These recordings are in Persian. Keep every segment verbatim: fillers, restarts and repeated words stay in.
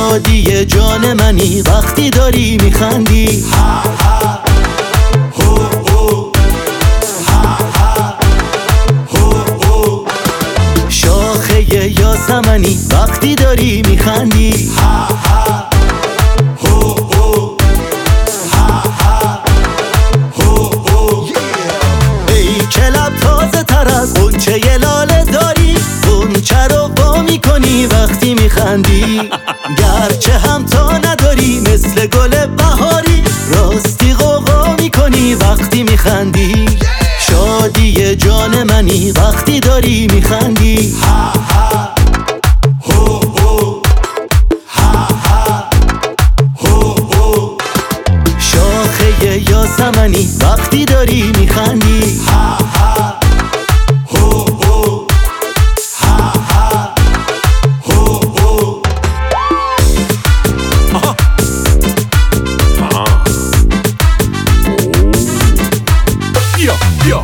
شادی جان منی وقتی داری میخندی. شاخه یاسمنی وقتی داری میخندی. ای که لب تازه تر از غنچه ی لاله داری، غنچه رو وا میکنی وقتی میخندی. گرچه هم تا نداری مثل گل بهاری، راستی غوغا میکنی وقتی میخندی. شادی جان منی وقتی داری میخندی. شاخه یاسمنی وقتی داری میخندی. بیا بیا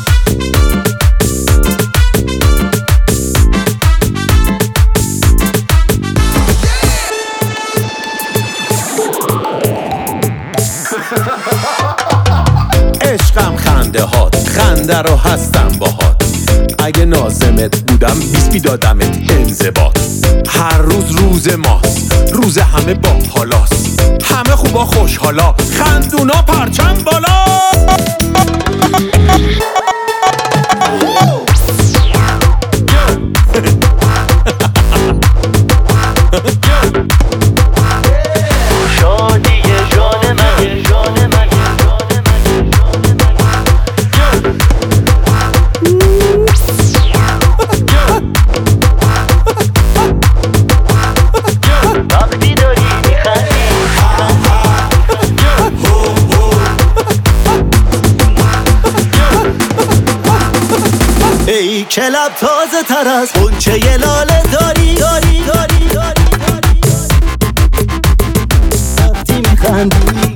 عشقم خنده هات، خنده رو هستم باهات. اگه نازمت بودم بیس میدادمت انضباط. هر روز روز ماست، روز همه با حالاست. همه خوبا خوشحالا، خندونا پرچم بالا. شادی جان من، جان من، وقتی داری میخندی. ای که لب تازه تر از غنچه ی لاله داری، داری داری داری داری وقتی میخندی.